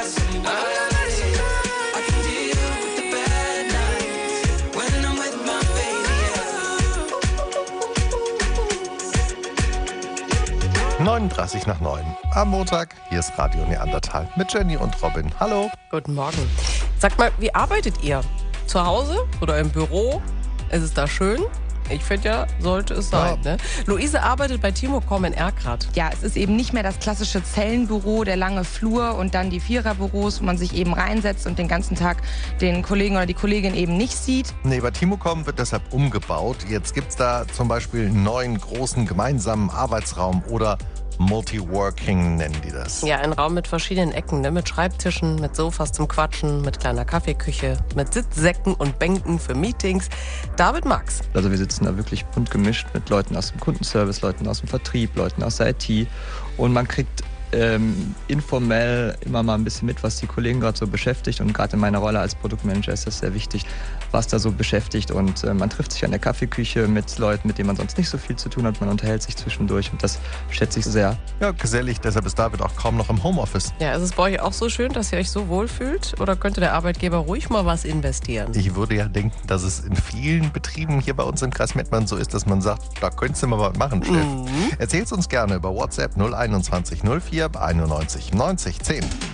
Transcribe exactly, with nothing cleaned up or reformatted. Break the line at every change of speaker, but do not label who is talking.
neununddreißig nach neun am Montag. Hier ist Radio Neandertal mit Jenny und Robin. Hallo.
Guten Morgen. Sagt mal, wie arbeitet ihr? Zu Hause oder im Büro? Ist es da schön? Ich finde ja, sollte es sein. Ja. Ne? Luise arbeitet bei Timocom in Erkrath.
Ja, es ist eben nicht mehr das klassische Zellenbüro, der lange Flur und dann die Viererbüros, wo man sich eben reinsetzt und den ganzen Tag den Kollegen oder die Kollegin eben nicht sieht.
Nee, bei Timocom wird deshalb umgebaut. Jetzt gibt es da zum Beispiel einen neuen großen gemeinsamen Arbeitsraum oder Multiworking nennen die das.
Ja, ein Raum mit verschiedenen Ecken, ne? Mit Schreibtischen, mit Sofas zum Quatschen, mit kleiner Kaffeeküche, mit Sitzsäcken und Bänken für Meetings. David Max.
Also wir sitzen da wirklich bunt gemischt mit Leuten aus dem Kundenservice, Leuten aus dem Vertrieb, Leuten aus der I T. Und man kriegt ähm, informell immer mal ein bisschen mit, was die Kollegen gerade so beschäftigt. Und gerade in meiner Rolle als Produktmanager ist das sehr wichtig, was da so beschäftigt. Und äh, man trifft sich an der Kaffeeküche mit Leuten, mit denen man sonst nicht so viel zu tun hat. Man unterhält sich zwischendurch und das schätze ich sehr.
Ja, gesellig, deshalb ist David auch kaum noch im Homeoffice.
Ja, ist es bei euch auch so schön, dass ihr euch so wohlfühlt? Oder könnte der Arbeitgeber ruhig mal was investieren?
Ich würde ja denken, dass es in vielen Betrieben hier bei uns im Kreis Mettmann so ist, dass man sagt, da könntest du mal was machen, Chef. Mhm. Erzähl's uns gerne über WhatsApp null einundzwanzig null vier einundneunzig neunzig zehn.